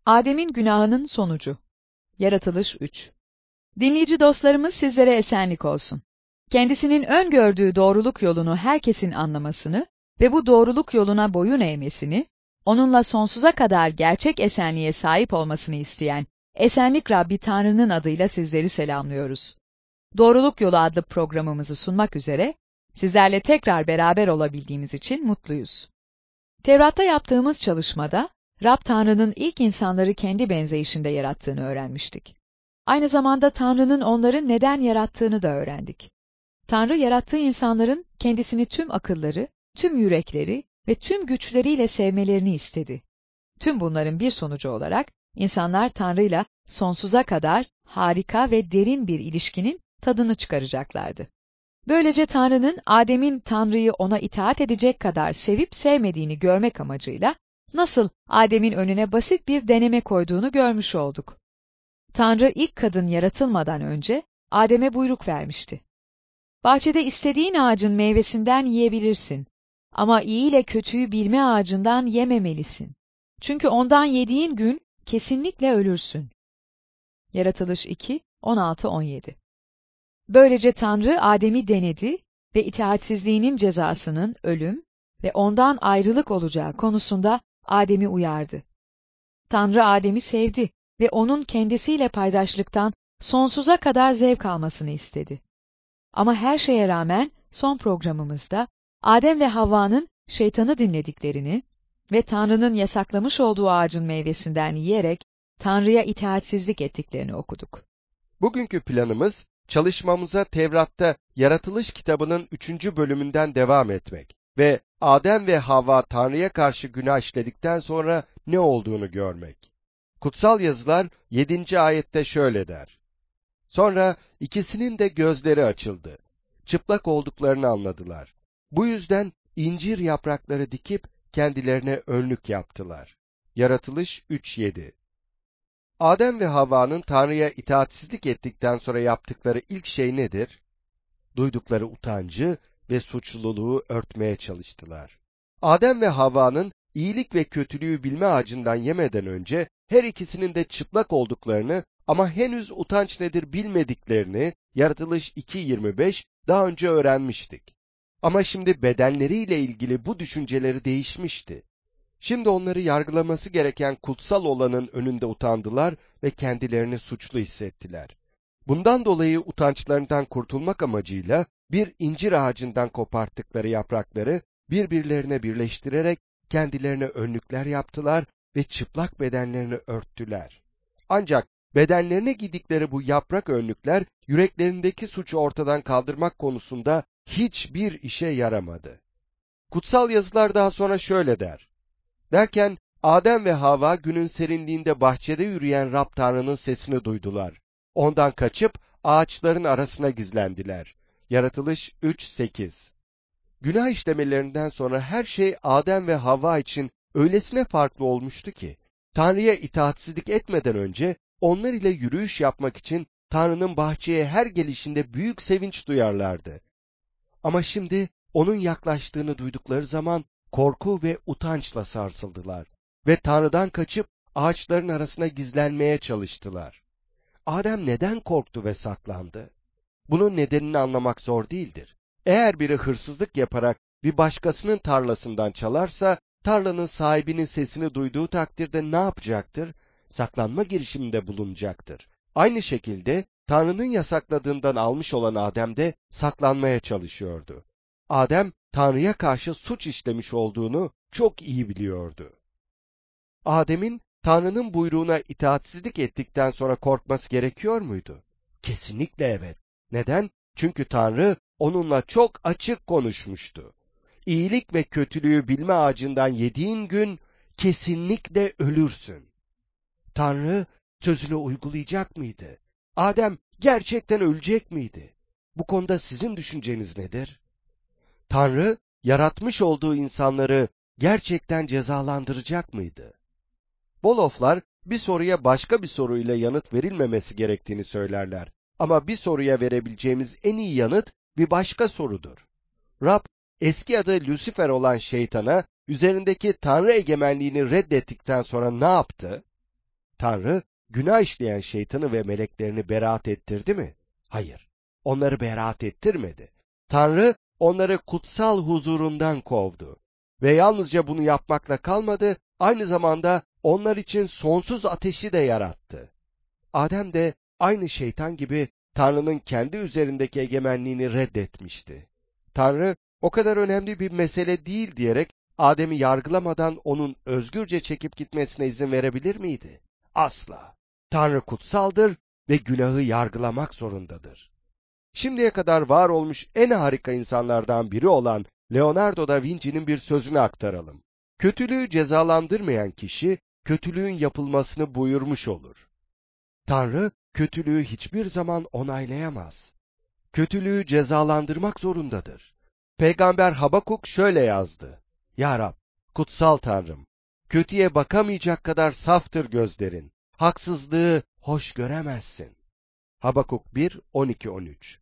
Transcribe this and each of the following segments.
Adem'in günahının sonucu. Yaratılış 3. Dinleyici dostlarımız, sizlere esenlik olsun. Kendisinin öngördüğü doğruluk yolunu herkesin anlamasını ve bu doğruluk yoluna boyun eğmesini, onunla sonsuza kadar gerçek esenliğe sahip olmasını isteyen Esenlik Rabbi Tanrı'nın adıyla sizleri selamlıyoruz. Doğruluk Yolu adlı programımızı sunmak üzere sizlerle tekrar beraber olabildiğimiz için mutluyuz. Tevrat'ta yaptığımız çalışmada, Rab Tanrı'nın ilk insanları kendi benzeyişinde yarattığını öğrenmiştik. Aynı zamanda Tanrı'nın onları neden yarattığını da öğrendik. Tanrı, yarattığı insanların kendisini tüm akılları, tüm yürekleri ve tüm güçleriyle sevmelerini istedi. Tüm bunların bir sonucu olarak, insanlar Tanrı'yla sonsuza kadar harika ve derin bir ilişkinin tadını çıkaracaklardı. Böylece Tanrı'nın Adem'in Tanrı'yı ona itaat edecek kadar sevip sevmediğini görmek amacıyla, nasıl Adem'in önüne basit bir deneme koyduğunu görmüş olduk. Tanrı ilk kadın yaratılmadan önce Adem'e buyruk vermişti. Bahçede istediğin ağacın meyvesinden yiyebilirsin ama iyi ile kötüyü bilme ağacından yememelisin. Çünkü ondan yediğin gün kesinlikle ölürsün. Yaratılış 2, 16-17. Böylece Tanrı Adem'i denedi ve itaatsizliğinin cezasının ölüm ve ondan ayrılık olacağı konusunda Adem'i uyardı. Tanrı Adem'i sevdi ve onun kendisiyle paydaşlıktan sonsuza kadar zevk almasını istedi. Ama her şeye rağmen son programımızda Adem ve Havva'nın şeytanı dinlediklerini ve Tanrı'nın yasaklamış olduğu ağacın meyvesinden yiyerek Tanrı'ya itaatsizlik ettiklerini okuduk. Bugünkü planımız, çalışmamıza Tevrat'ta Yaratılış kitabının 3. bölümünden devam etmek ve Adem ve Havva Tanrı'ya karşı günah işledikten sonra ne olduğunu görmek. Kutsal yazılar 7. ayette şöyle der: Sonra ikisinin de gözleri açıldı. Çıplak olduklarını anladılar. Bu yüzden incir yaprakları dikip kendilerine önlük yaptılar. Yaratılış 3:7. Adem ve Havva'nın Tanrı'ya itaatsizlik ettikten sonra yaptıkları ilk şey nedir? Duydukları utancı ve suçluluğu örtmeye çalıştılar. Adem ve Havva'nın iyilik ve kötülüğü bilme ağacından yemeden önce her ikisinin de çıplak olduklarını ama henüz utanç nedir bilmediklerini Yaratılış 2:25 daha önce öğrenmiştik. Ama şimdi bedenleriyle ilgili bu düşünceleri değişmişti. Şimdi onları yargılaması gereken kutsal olanın önünde utandılar ve kendilerini suçlu hissettiler. Bundan dolayı utançlarından kurtulmak amacıyla bir incir ağacından koparttıkları yaprakları birbirlerine birleştirerek kendilerine önlükler yaptılar ve çıplak bedenlerini örttüler. Ancak bedenlerine giydikleri bu yaprak önlükler yüreklerindeki suçu ortadan kaldırmak konusunda hiçbir işe yaramadı. Kutsal yazılar daha sonra şöyle der: Derken Adem ve Havva günün serinliğinde bahçede yürüyen Rab Tanrı'nın sesini duydular. Ondan kaçıp ağaçların arasına gizlendiler. Yaratılış 3:8. Günah işlemelerinden sonra her şey Adem ve Havva için öylesine farklı olmuştu ki, Tanrı'ya itaatsizlik etmeden önce onlar ile yürüyüş yapmak için Tanrı'nın bahçeye her gelişinde büyük sevinç duyarlardı. Ama şimdi onun yaklaştığını duydukları zaman korku ve utançla sarsıldılar ve Tanrı'dan kaçıp ağaçların arasına gizlenmeye çalıştılar. Adem neden korktu ve saklandı? Bunun nedenini anlamak zor değildir. Eğer biri hırsızlık yaparak bir başkasının tarlasından çalarsa, tarlanın sahibinin sesini duyduğu takdirde ne yapacaktır? Saklanma girişiminde bulunacaktır. Aynı şekilde Tanrı'nın yasakladığından almış olan Adem de saklanmaya çalışıyordu. Adem, Tanrı'ya karşı suç işlemiş olduğunu çok iyi biliyordu. Adem'in Tanrı'nın buyruğuna itaatsizlik ettikten sonra korkması gerekiyor muydu? Kesinlikle evet. Neden? Çünkü Tanrı onunla çok açık konuşmuştu. İyilik ve kötülüğü bilme ağacından yediğin gün kesinlikle ölürsün. Tanrı sözünü uygulayacak mıydı? Adem gerçekten ölecek miydi? Bu konuda sizin düşünceniz nedir? Tanrı yaratmış olduğu insanları gerçekten cezalandıracak mıydı? Boloflar bir soruya başka bir soruyla yanıt verilmemesi gerektiğini söylerler. Ama bir soruya verebileceğimiz en iyi yanıt bir başka sorudur. Rab, eski adı Lucifer olan şeytana üzerindeki Tanrı egemenliğini reddettikten sonra ne yaptı? Tanrı, günah işleyen şeytanı ve meleklerini beraat ettirdi mi? Hayır. Onları beraat ettirmedi. Tanrı, onları kutsal huzurundan kovdu. Ve yalnızca bunu yapmakla kalmadı, aynı zamanda onlar için sonsuz ateşi de yarattı. Adem de aynı şeytan gibi Tanrı'nın kendi üzerindeki egemenliğini reddetmişti. Tanrı, o kadar önemli bir mesele değil diyerek Adem'i yargılamadan onun özgürce çekip gitmesine izin verebilir miydi? Asla. Tanrı kutsaldır ve günahı yargılamak zorundadır. Şimdiye kadar var olmuş en harika insanlardan biri olan Leonardo da Vinci'nin bir sözünü aktaralım. Kötülüğü cezalandırmayan kişi, kötülüğün yapılmasını buyurmuş olur. Tanrı, kötülüğü hiçbir zaman onaylayamaz. Kötülüğü cezalandırmak zorundadır. Peygamber Habakuk şöyle yazdı: Ya Rab, kutsal Tanrım, kötüye bakamayacak kadar saftır gözlerin, haksızlığı hoş göremezsin. Habakuk 1, 12-13.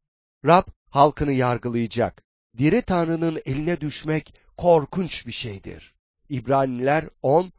Rab halkını yargılayacak. Diri Tanrı'nın eline düşmek korkunç bir şeydir. İbraniler 10,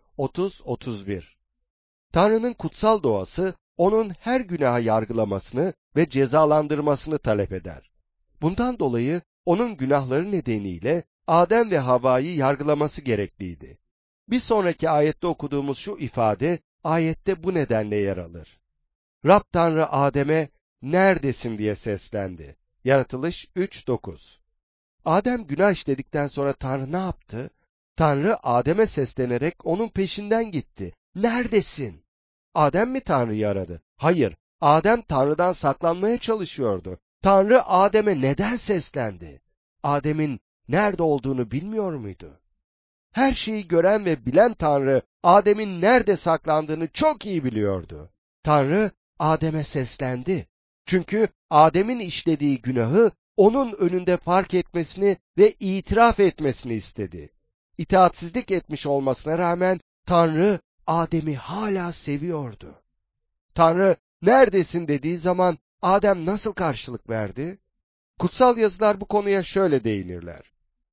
30-31. Tanrı'nın kutsal doğası, onun her günaha yargılamasını ve cezalandırmasını talep eder. Bundan dolayı onun günahları nedeniyle Adem ve Havva'yı yargılaması gerekliydi. Bir sonraki ayette okuduğumuz şu ifade, ayette bu nedenle yer alır. Rab Tanrı Adem'e, neredesin diye seslendi. Yaratılış 3:9. Adem günah işledikten sonra Tanrı ne yaptı? Tanrı Adem'e seslenerek onun peşinden gitti. Neredesin? Adem mi Tanrı'yı aradı? Hayır, Adem Tanrı'dan saklanmaya çalışıyordu. Tanrı Adem'e neden seslendi? Adem'in nerede olduğunu bilmiyor muydu? Her şeyi gören ve bilen Tanrı, Adem'in nerede saklandığını çok iyi biliyordu. Tanrı, Adem'e seslendi. Çünkü Adem'in işlediği günahı onun önünde fark etmesini ve itiraf etmesini istedi. İtaatsizlik etmiş olmasına rağmen Tanrı Adem'i hala seviyordu. Tanrı neredesin dediği zaman Adem nasıl karşılık verdi? Kutsal yazılar bu konuya şöyle değinirler.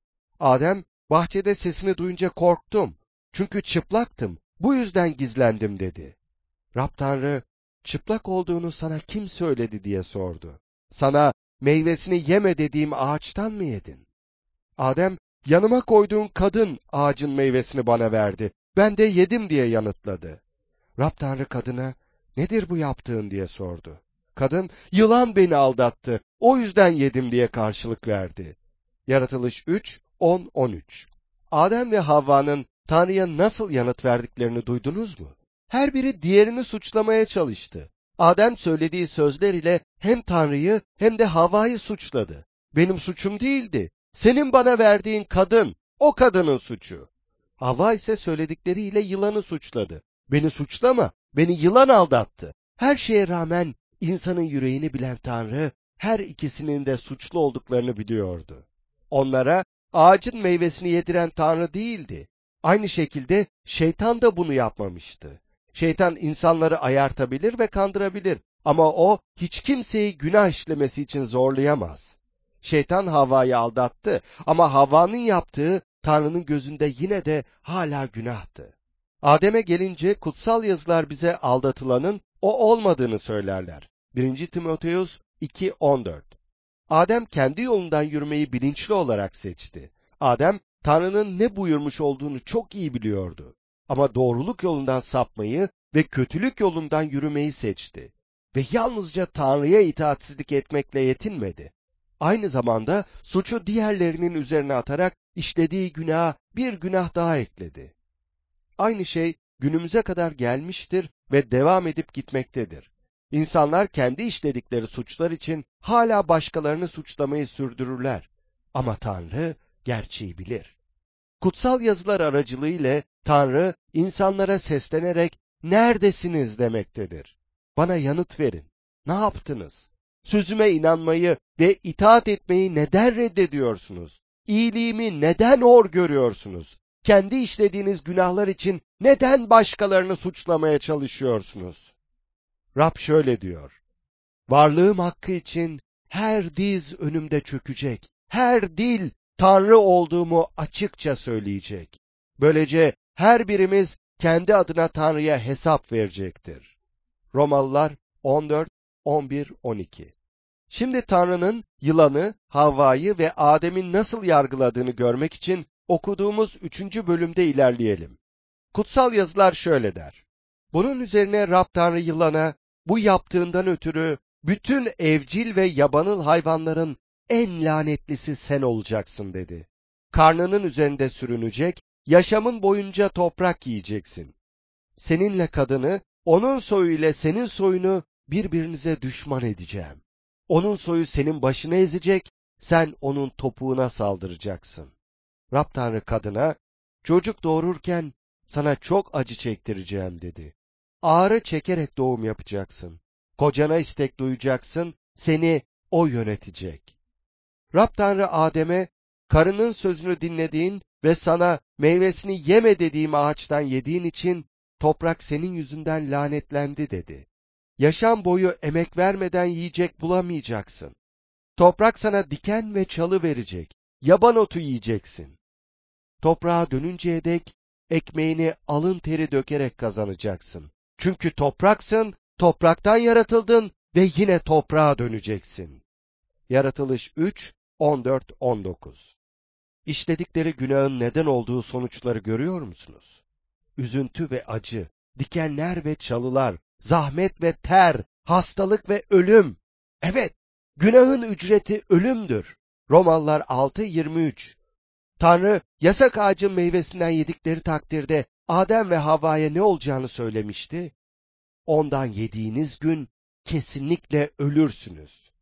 Adem, bahçede sesini duyunca korktum. Çünkü çıplaktım. Bu yüzden gizlendim dedi. Rab Tanrı, çıplak olduğunu sana kim söyledi diye sordu. Sana meyvesini yeme dediğim ağaçtan mı yedin? Adem, yanıma koyduğun kadın ağacın meyvesini bana verdi. Ben de yedim diye yanıtladı. Rab Tanrı kadına, nedir bu yaptığın diye sordu. Kadın, yılan beni aldattı. O yüzden yedim diye karşılık verdi. Yaratılış 3, 10, 13. Adem ve Havva'nın Tanrı'ya nasıl yanıt verdiklerini duydunuz mu? Her biri diğerini suçlamaya çalıştı. Adem söylediği sözler ile hem Tanrı'yı hem de Havva'yı suçladı. Benim suçum değildi. Senin bana verdiğin kadın, o kadının suçu. Havva ise söyledikleriyle yılanı suçladı. Beni suçlama, beni yılan aldattı. Her şeye rağmen insanın yüreğini bilen Tanrı, her ikisinin de suçlu olduklarını biliyordu. Onlara ağacın meyvesini yediren Tanrı değildi. Aynı şekilde şeytan da bunu yapmamıştı. Şeytan insanları ayartabilir ve kandırabilir ama o hiç kimseyi günah işlemesi için zorlayamaz. Şeytan Havva'yı aldattı ama Havva'nın yaptığı Tanrı'nın gözünde yine de hala günahtı. Adem'e gelince kutsal yazılar bize aldatılanın o olmadığını söylerler. 1. Timoteus 2:14. Adem kendi yolundan yürümeyi bilinçli olarak seçti. Adem, Tanrı'nın ne buyurmuş olduğunu çok iyi biliyordu. Ama doğruluk yolundan sapmayı ve kötülük yolundan yürümeyi seçti. Ve yalnızca Tanrı'ya itaatsizlik etmekle yetinmedi. Aynı zamanda suçu diğerlerinin üzerine atarak işlediği günaha bir günah daha ekledi. Aynı şey günümüze kadar gelmiştir ve devam edip gitmektedir. İnsanlar kendi işledikleri suçlar için hala başkalarını suçlamayı sürdürürler. Ama Tanrı gerçeği bilir. Kutsal yazılar aracılığıyla Tanrı insanlara seslenerek neredesiniz demektedir. Bana yanıt verin. Ne yaptınız? Sözüme inanmayı ve itaat etmeyi neden reddediyorsunuz? İyiliğimi neden hor görüyorsunuz? Kendi işlediğiniz günahlar için neden başkalarını suçlamaya çalışıyorsunuz? Rab şöyle diyor: varlığım hakkı için her diz önümde çökecek, her dil Tanrı olduğumu açıkça söyleyecek. Böylece her birimiz kendi adına Tanrı'ya hesap verecektir. Romalılar 14, 11, 12. Şimdi Tanrı'nın yılanı, Havva'yı ve Adem'in nasıl yargıladığını görmek için okuduğumuz 3. bölümde ilerleyelim. Kutsal yazılar şöyle der. Bunun üzerine Rab Tanrı yılana, bu yaptığından ötürü bütün evcil ve yabanıl hayvanların en lanetlisi sen olacaksın dedi. Karnının üzerinde sürünecek, yaşamın boyunca toprak yiyeceksin. Seninle kadını, onun soyu ile senin soyunu birbirinize düşman edeceğim. Onun soyu senin başını ezecek, sen onun topuğuna saldıracaksın. Rab Tanrı kadına, çocuk doğururken sana çok acı çektireceğim dedi. Ağrı çekerek doğum yapacaksın. Kocana istek duyacaksın, seni o yönetecek. Rab Tanrı Adem'e, karının sözünü dinlediğin ve sana meyvesini yeme dediğim ağaçtan yediğin için toprak senin yüzünden lanetlendi dedi. Yaşam boyu emek vermeden yiyecek bulamayacaksın. Toprak sana diken ve çalı verecek. Yaban otu yiyeceksin. Toprağa dönünceye dek ekmeğini alın teri dökerek kazanacaksın. Çünkü topraksın, topraktan yaratıldın ve yine toprağa döneceksin. Yaratılış 3, 14, 19. İşledikleri günahın neden olduğu sonuçları görüyor musunuz? Üzüntü ve acı, dikenler ve çalılar, zahmet ve ter, hastalık ve ölüm. Evet, günahın ücreti ölümdür. Romalılar 6:23. Tanrı, yasak ağacın meyvesinden yedikleri takdirde Adem ve Havva'ya ne olacağını söylemişti. Ondan yediğiniz gün kesinlikle ölürsünüz.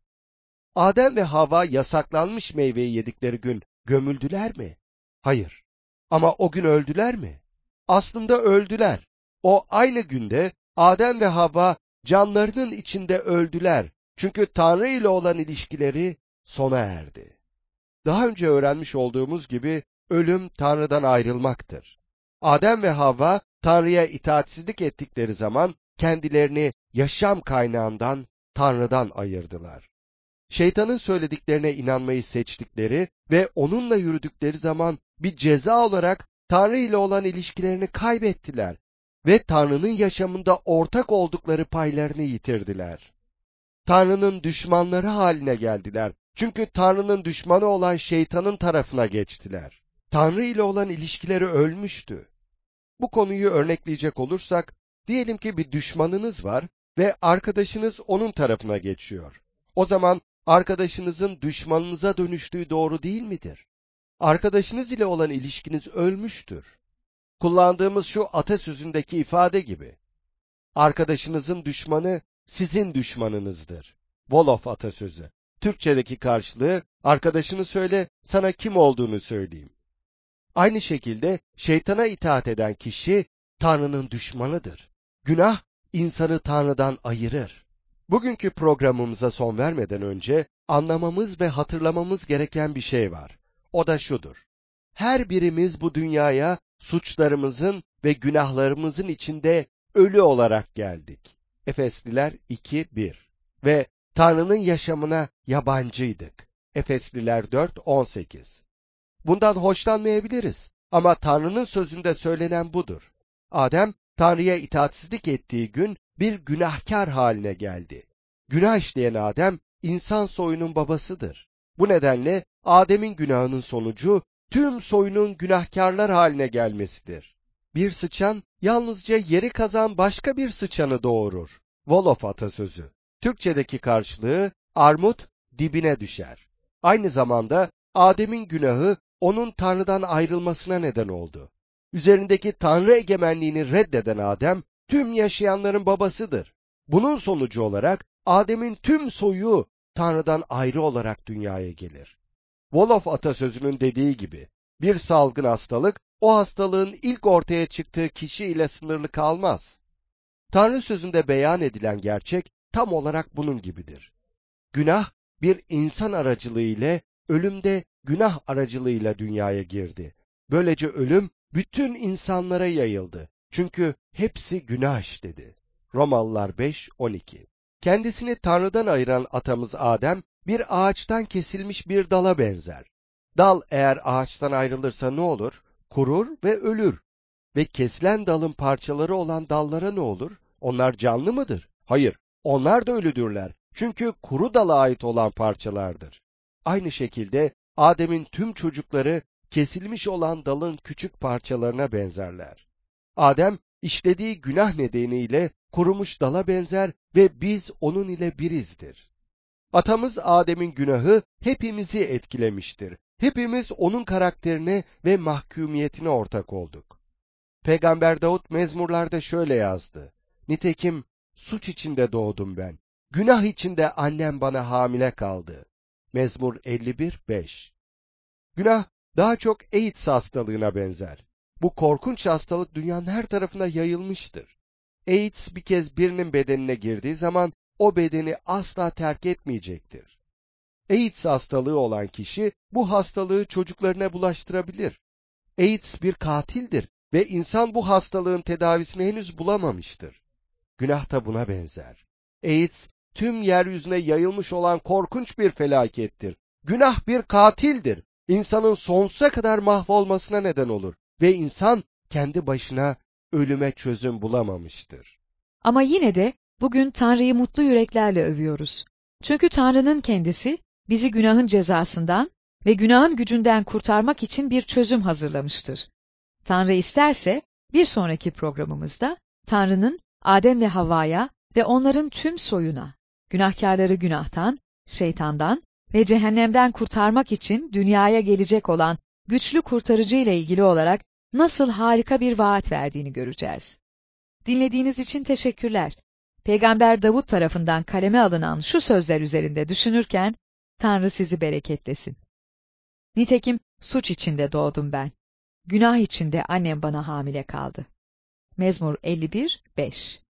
Adem ve Havva yasaklanmış meyveyi yedikleri gün gömüldüler mi? Hayır. Ama o gün öldüler mi? Aslında öldüler. O aynı günde Adem ve Havva canlarının içinde öldüler. Çünkü Tanrı ile olan ilişkileri sona erdi. Daha önce öğrenmiş olduğumuz gibi ölüm Tanrı'dan ayrılmaktır. Adem ve Havva Tanrı'ya itaatsizlik ettikleri zaman kendilerini yaşam kaynağından, Tanrı'dan ayırdılar. Şeytanın söylediklerine inanmayı seçtikleri ve onunla yürüdükleri zaman bir ceza olarak Tanrı ile olan ilişkilerini kaybettiler ve Tanrı'nın yaşamında ortak oldukları paylarını yitirdiler. Tanrı'nın düşmanları haline geldiler. Çünkü Tanrı'nın düşmanı olan şeytanın tarafına geçtiler. Tanrı ile olan ilişkileri ölmüştü. Bu konuyu örnekleyecek olursak, diyelim ki bir düşmanınız var ve arkadaşınız onun tarafına geçiyor. O zaman arkadaşınızın düşmanınıza dönüştüğü doğru değil midir? Arkadaşınız ile olan ilişkiniz ölmüştür. Kullandığımız şu atasözündeki ifade gibi. Arkadaşınızın düşmanı sizin düşmanınızdır. Wolof atasözü. Türkçedeki karşılığı, arkadaşını söyle, sana kim olduğunu söyleyeyim. Aynı şekilde şeytana itaat eden kişi Tanrı'nın düşmanıdır. Günah insanı Tanrı'dan ayırır. Bugünkü programımıza son vermeden önce anlamamız ve hatırlamamız gereken bir şey var. O da şudur. Her birimiz bu dünyaya suçlarımızın ve günahlarımızın içinde ölü olarak geldik. Efesliler 2:1 ve Tanrı'nın yaşamına yabancıydık. Efesliler 4:18. Bundan hoşlanmayabiliriz ama Tanrı'nın sözünde söylenen budur. Adem, Tanrı'ya itaatsizlik ettiği gün bir günahkar haline geldi. Günah işleyen Adem, insan soyunun babasıdır. Bu nedenle Adem'in günahının sonucu tüm soyunun günahkarlar haline gelmesidir. Bir sıçan yalnızca yeri kazan başka bir sıçanı doğurur. Wolof atasözü. Türkçedeki karşılığı armut dibine düşer. Aynı zamanda Adem'in günahı onun Tanrı'dan ayrılmasına neden oldu. Üzerindeki Tanrı egemenliğini reddeden Adem, tüm yaşayanların babasıdır. Bunun sonucu olarak Adem'in tüm soyu Tanrı'dan ayrı olarak dünyaya gelir. Wolof atasözünün dediği gibi, bir salgın hastalık, o hastalığın ilk ortaya çıktığı kişi ile sınırlı kalmaz. Tanrı sözünde beyan edilen gerçek tam olarak bunun gibidir. Günah bir insan aracılığıyla, ölüm de günah aracılığıyla dünyaya girdi. Böylece ölüm bütün insanlara yayıldı. Çünkü hepsi günah işledi. Romalılar 5:12. Kendisini Tanrı'dan ayıran atamız Adem, bir ağaçtan kesilmiş bir dala benzer. Dal eğer ağaçtan ayrılırsa ne olur? Kurur ve ölür. ve kesilen dalın parçaları olan dallara ne olur? Onlar canlı mıdır? Hayır, onlar da ölüdürler. Çünkü kuru dala ait olan parçalardır. Aynı şekilde Adem'in tüm çocukları kesilmiş olan dalın küçük parçalarına benzerler. Adem işlediği günah nedeniyle kurumuş dala benzer ve biz onun ile birizdir. Atamız Adem'in günahı hepimizi etkilemiştir. Hepimiz onun karakterine ve mahkumiyetine ortak olduk. Peygamber Davud mezmurlarda şöyle yazdı: Nitekim suç içinde doğdum ben. Günah içinde annem bana hamile kaldı. Mezmur 51:5. Günah daha çok AIDS hastalığına benzer. Bu korkunç hastalık dünyanın her tarafına yayılmıştır. AIDS bir kez birinin bedenine girdiği zaman o bedeni asla terk etmeyecektir. AIDS hastalığı olan kişi bu hastalığı çocuklarına bulaştırabilir. AIDS bir katildir ve insan bu hastalığın tedavisini henüz bulamamıştır. Günah da buna benzer. AIDS tüm yeryüzüne yayılmış olan korkunç bir felakettir. Günah bir katildir. İnsanın sonsuza kadar mahvolmasına neden olur ve insan kendi başına ölüme çözüm bulamamıştır. Ama yine de bugün Tanrı'yı mutlu yüreklerle övüyoruz. Çünkü Tanrı'nın kendisi bizi günahın cezasından ve günahın gücünden kurtarmak için bir çözüm hazırlamıştır. Tanrı isterse bir sonraki programımızda Tanrı'nın Adem ve Havva'ya ve onların tüm soyuna, günahkarları günahtan, şeytandan ve cehennemden kurtarmak için dünyaya gelecek olan güçlü kurtarıcı ile ilgili olarak nasıl harika bir vaat verdiğini göreceğiz. Dinlediğiniz için teşekkürler. Peygamber Davud tarafından kaleme alınan şu sözler üzerinde düşünürken, Tanrı sizi bereketlesin. Nitekim suç içinde doğdum ben. Günah içinde annem bana hamile kaldı. Mezmur 51:5.